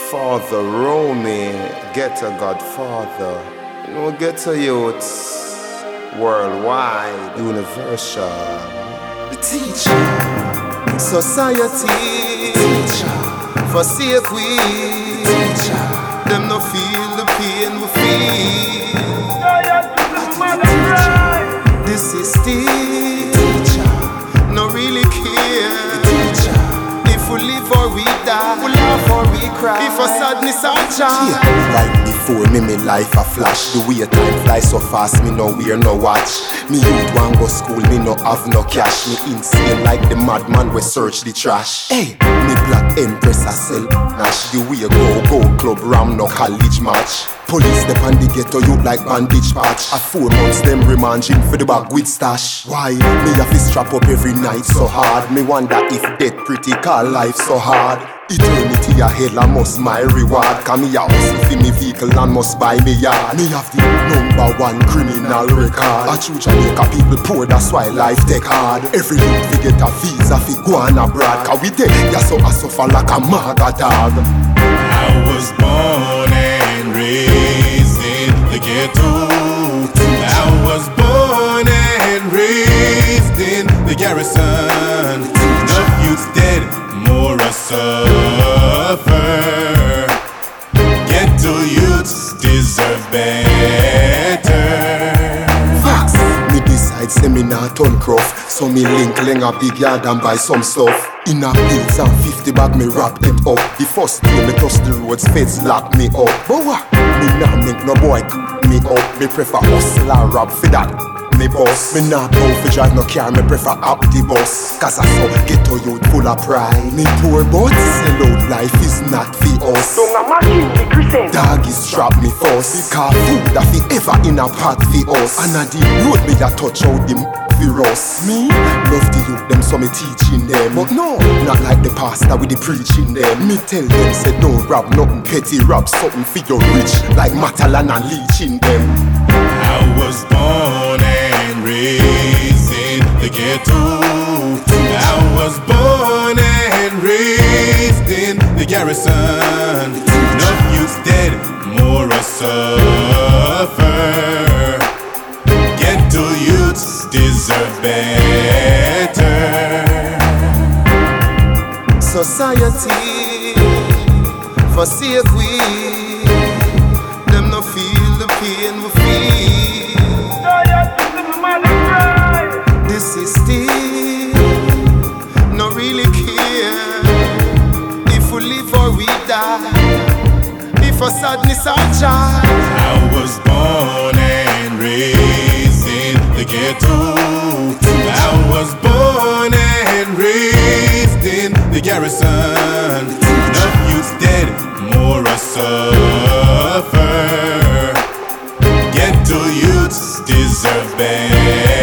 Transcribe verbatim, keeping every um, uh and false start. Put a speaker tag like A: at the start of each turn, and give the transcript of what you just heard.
A: Father Romy, ghetto godfather. You know, ghetto youths, worldwide, universal. The teacher, society, teacher, forsake we, teacher. Them no feel the pain we feel. This is the teacher, no really care. If we live or we die, we laugh or we cry. If a sadness or joy.
B: Yeah, like before me, me life a flash. The way time fly so fast, me no wear no watch. Me youth want go school, me no have no cash. Me insane like the madman we search the trash. Hey, me black empress a sell nash. The way go go club ram no college match. Police step on the ghetto youth like bandage patch. At four months them remanaging for the bag with stash. Why? Me have to strap up every night so hard. Me wonder if death pretty call life so hard. Eternity ahead and must my reward. Cause me a hustle for me vehicle and must buy me yard. Me have the number one criminal record. A true Jamaica people poor, that's why life take hard. Every youth fi get a visa fi go on abroad. Cause we take ya so a suffer like a maga dog.
C: I was born and raised in the ghetto. I was born and raised in the garrison. Enough youths dead, more a suffer. Ghetto youths deserve better.
B: Facts. Me decide say me not turn gruff. So me link leng a big yard and buy some stuff. In a bills and fifty bag me wrap them up. The first day me touch the roads, feds lock me up. But what? Me nah make no boy me up. Me prefer hustle and rap for that. Me boss. Me nah bow for drive no car, me prefer up the bus. Cause I saw ghetto youth full of pride. Me poor but sell out life is not for us. Doggies trap me first. Because food that fi ever in a pot for us. And at the road me a touch out the virus. Me love the youth them so me teaching them. But no, not like the pastor with the preaching them. Me tell them say don't rap nothing petty, rap something for your rich. Like Matalan and leeching them.
C: I was born and raised in the ghetto. I was born and raised in the garrison. Enough youths dead, more a suffer. Ghetto youths deserve better.
A: Society, forsake we. Them no feel the pain we feel. This is still no really care. If we live or we die. If a sadness or joy.
C: I was born and raised in the ghetto. I was born and raised in the garrison. Enough youths dead, more a suffer. Ghetto youths deserve better.